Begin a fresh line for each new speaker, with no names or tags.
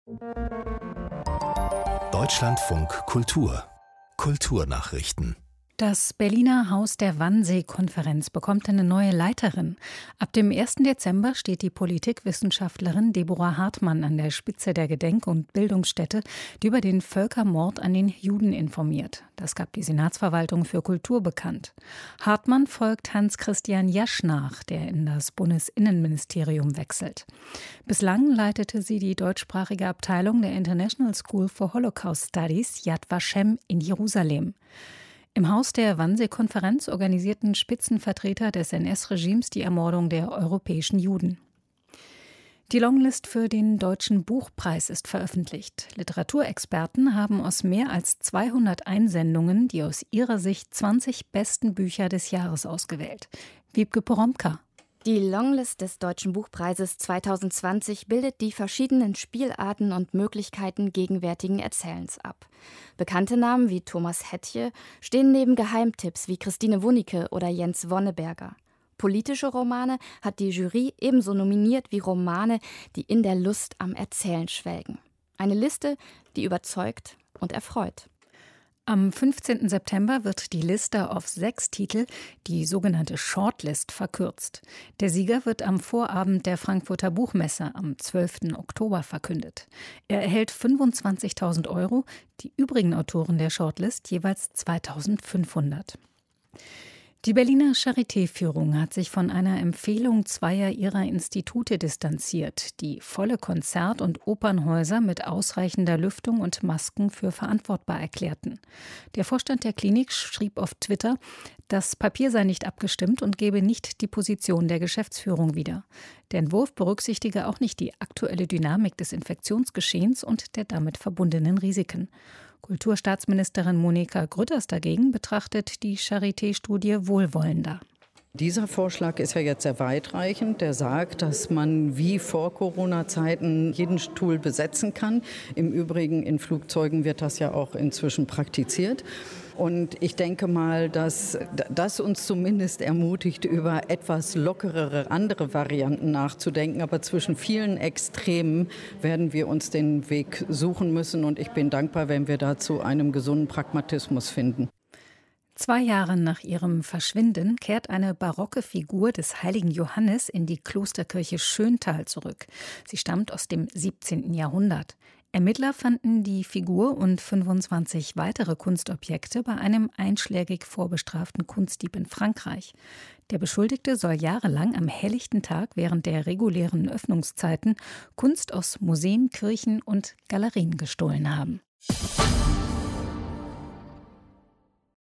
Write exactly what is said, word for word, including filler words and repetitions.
Deutschlandfunk Kultur Kulturnachrichten.
Das Berliner Haus der Wannsee-Konferenz bekommt eine neue Leiterin. Ab dem ersten Dezember steht die Politikwissenschaftlerin Deborah Hartmann an der Spitze der Gedenk- und Bildungsstätte, die über den Völkermord an den Juden informiert. Das gab die Senatsverwaltung für Kultur bekannt. Hartmann folgt Hans-Christian Jasch nach, der in das Bundesinnenministerium wechselt. Bislang leitete sie die deutschsprachige Abteilung der International School for Holocaust Studies Yad Vashem in Jerusalem. Im Haus der Wannsee-Konferenz organisierten Spitzenvertreter des N S-Regimes die Ermordung der europäischen Juden. Die Longlist für den Deutschen Buchpreis ist veröffentlicht. Literaturexperten haben aus mehr als zweihundert Einsendungen die aus ihrer Sicht zwanzig besten Bücher des Jahres ausgewählt. Wiebke Poromka.
Die Longlist des Deutschen Buchpreises zweitausendzwanzig bildet die verschiedenen Spielarten und Möglichkeiten gegenwärtigen Erzählens ab. Bekannte Namen wie Thomas Hettche stehen neben Geheimtipps wie Christine Wunicke oder Jens Wonneberger. Politische Romane hat die Jury ebenso nominiert wie Romane, die in der Lust am Erzählen schwelgen. Eine Liste, die überzeugt und erfreut.
Am fünfzehnten September wird die Liste auf sechs Titel, die sogenannte Shortlist, verkürzt. Der Sieger wird am Vorabend der Frankfurter Buchmesse am zwölften Oktober verkündet. Er erhält fünfundzwanzigtausend Euro, die übrigen Autoren der Shortlist jeweils zweitausendfünfhundert. Die Berliner Charité-Führung hat sich von einer Empfehlung zweier ihrer Institute distanziert, die volle Konzert- und Opernhäuser mit ausreichender Lüftung und Masken für verantwortbar erklärten. Der Vorstand der Klinik schrieb auf Twitter, das Papier sei nicht abgestimmt und gebe nicht die Position der Geschäftsführung wieder. Der Entwurf berücksichtige auch nicht die aktuelle Dynamik des Infektionsgeschehens und der damit verbundenen Risiken. Kulturstaatsministerin Monika Grütters dagegen betrachtet die Charité-Studie wohlwollender.
Dieser Vorschlag ist ja jetzt sehr weitreichend. Der sagt, dass man wie vor Corona-Zeiten jeden Stuhl besetzen kann. Im Übrigen in Flugzeugen wird das ja auch inzwischen praktiziert. Und ich denke mal, dass das uns zumindest ermutigt, über etwas lockerere andere Varianten nachzudenken. Aber zwischen vielen Extremen werden wir uns den Weg suchen müssen. Und ich bin dankbar, wenn wir dazu einen gesunden Pragmatismus finden.
Zwei Jahre nach ihrem Verschwinden kehrt eine barocke Figur des heiligen Johannes in die Klosterkirche Schöntal zurück. Sie stammt aus dem siebzehnten Jahrhundert. Ermittler fanden die Figur und fünfundzwanzig weitere Kunstobjekte bei einem einschlägig vorbestraften Kunstdieb in Frankreich. Der Beschuldigte soll jahrelang am helllichten Tag während der regulären Öffnungszeiten Kunst aus Museen, Kirchen und Galerien gestohlen haben.